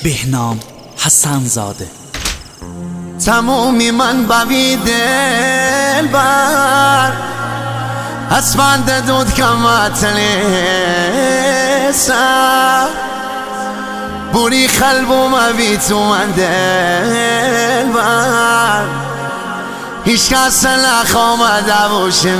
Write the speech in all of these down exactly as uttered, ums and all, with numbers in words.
بهنام حسن زاده. تمومی من بوی دل بر اسفند دود کمت لیسا بوری خلبو موی تو من دل بر هیچ کس نخوامده باشه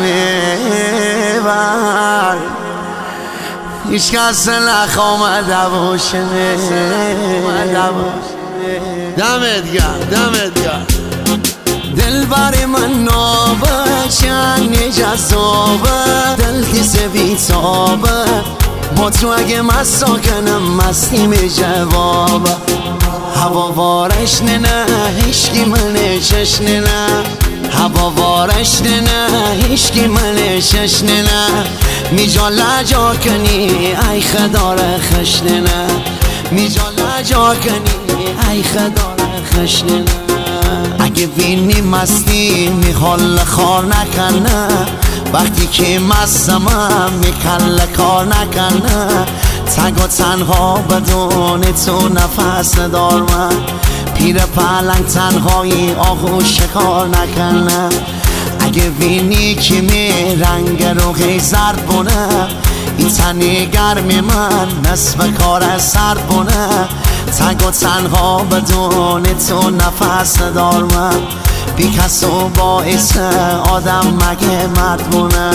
میبر هیچ کس نخوامده باشه میبر دمت گرم دمت گرم دل بر من نابه چنی جذابه دل تیز بیتابه با تو اگه مسا کنم مستی می جوابه هوا وارش نه هشکی من چشنه نه هوا وارش نه هشکی من چشنه نه می جا لجا کنی ای خدار خشنه نه می جا لجا کنی ای خدار خشنه نه اگه بینی مستی می حال خار نکنه وقتی که مستمم می کل کار نکنه تگ و تنها بدون تو نفس ندار من پیر پلنگ تنهایی آهو شکار نکنه اگه بینی که می رنگ روحی زرد بونه این تنی گرمی من نصف کار سرد بونه تگ و تنها بدون تو نفس ندار من بی کس و باعث آدم مگه مرد بونه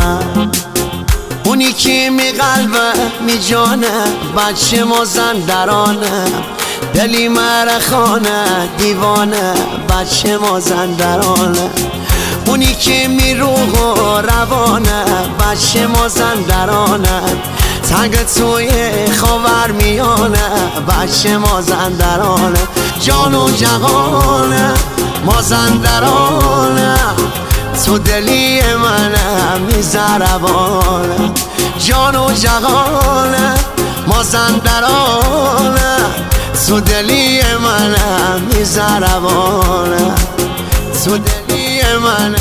اونی که می قلبه می جانه بچه مازندرانه دلی مرخانه دیوانه بچه مازندرانه اونی که می روح و روانه بچه مازندرانه تنگ توی خاور میانه بچه مازندرانه جان و جهانه مازندرانه تو دلی منه میزربانه جان و جهانه مازندرانه تو دلی منه میزربانه تو دلی منه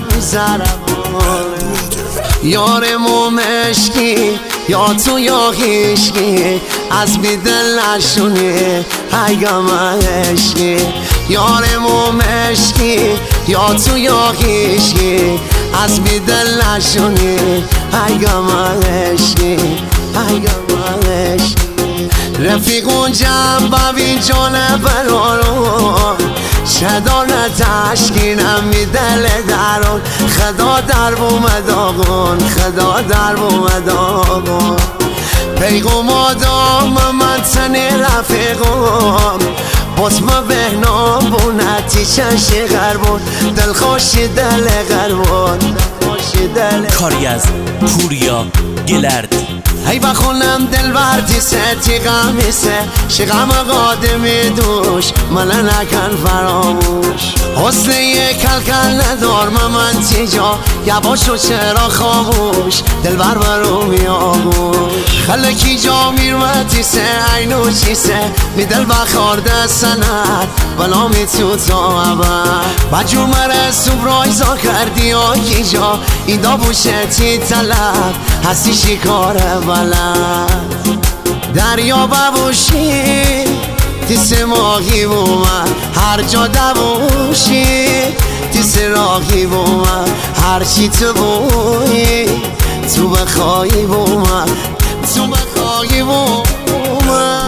میزربانه یار مومشکی یا تو یا هیشکی از بی دل نشونی ایگم عشقی یار مومشکی یا تو یا هیشکی از بی دل نشونی ایگم عشقی ایگم عشقی رفیقون جنب ببین جانه برارون شدان تشکینم می دل درون خدا در بومد آقون خدا در بومد آقون پیغم آدام من تنی رفیقم بسم بهنام بونتی چنشی غربون دل خوشی دل غربون کاری از پوریا گلرد ای بخونم دل بردی ستی غمیسه شغم قادمی دوش من نکن فراموش حسن یک کلکل ندار من تیجا یباشو چرا خاموش دل بر برو میاموش خلکی جا میرمتی سه اینو چیسه می دل بخارده سند بلا می تو تا عبر بجو مره سبرایزا کردی آکی جا این دا بوشتی طلب هستی شکاره بلد دریا ببوشی تیس ماهی بومن هر جا دبوشی تیس راهی بومن هر چی تو بوی تو بخوایی بومن تو بخوایی بومن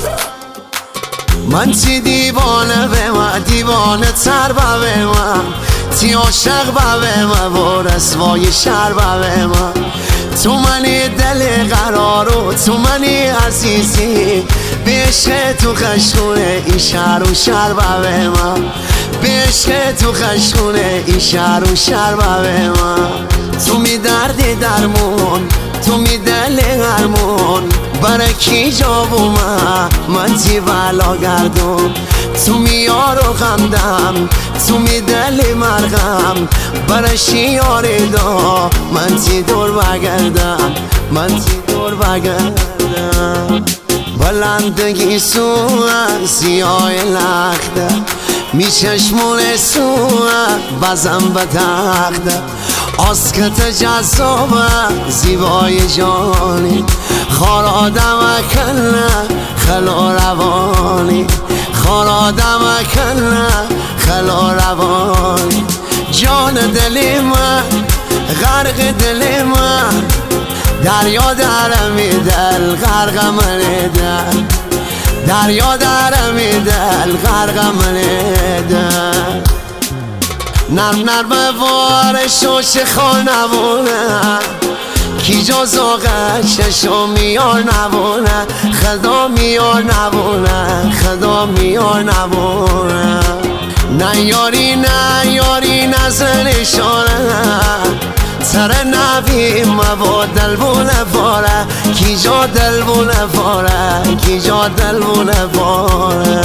من تی دیوانه به من دیوانه تر به من تی عاشق به من و رسوای شر به من تو منی دل قرارو تو منی عزیزی به عشق تو خشخونه این شهر و شهر به من به عشق تو خشخونه این شهر و شهر به من تو می دردی درمون تو می دل هرمون برای کی جا بومن من تی بلا گردون تو می یارو غمدم تو می دل مرغم برای شیاری دا من تی دور بگردم من تی دور بگردم بلندگی سوان سیاه لخته می چشمون سوان بزن به تخته آسکت جذابه زیبای جانی خار آدم کنه خلا روانی خارادم کنه خلا روانی جان دل من غرق دل من دریا درمی دل غرق من دل دریا درمی دل غرق من دل نرم نرم وارش و شخال نبونه کی جز آغشش میار نبونه خدا میار نبونه خدا میار نبونه نه یاری نه یاری نظرشانه سر نبی مبا دل بونه باره کی جا دل بونه باره کی جا دل بونه باره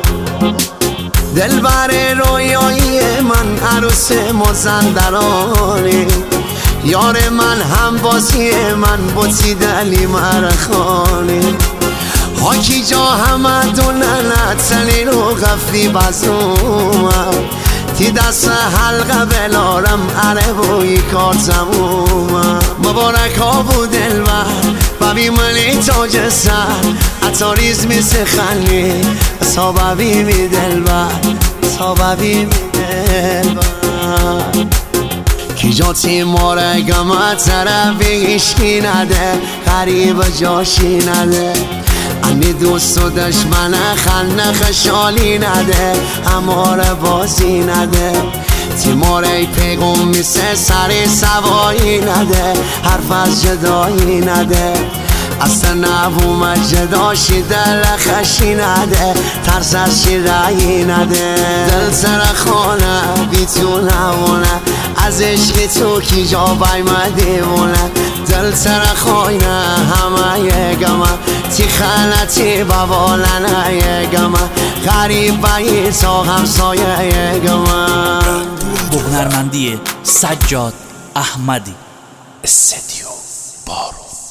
دل بر رویایی من عروس مازندرانی یار من هم بازی من بوتی دلی مرخانی حاکی جا همه دوننه تنی رو غفلی بزومم تی دست حلقه بلارم عره بوی کار زمومم مبارک ها بود دلبر ببی منی تاج سر اتاریز می سخنی صاببی می دلبر صاببی می دلبر کی جا تیماره گمه طرفی هیشکی نده غریب جاشی نده انی دوست و دشمن خلنه خشالی نده هماره بازی نده تیماره پیغم میسه سری سوایی نده حرف از جدایی نده اصلا نبوم جداشی دل خشی نده ترس از شیرایی نده دل سر خانه بی تو نمونه از عشق تو کی جا بایم دیوونه دل سر خانه همه یگمه تی خلطی ببالنه یگمه غریب بایی تا همسایه یگمه با هنرمندی سجاد احمدی استدیو بارو.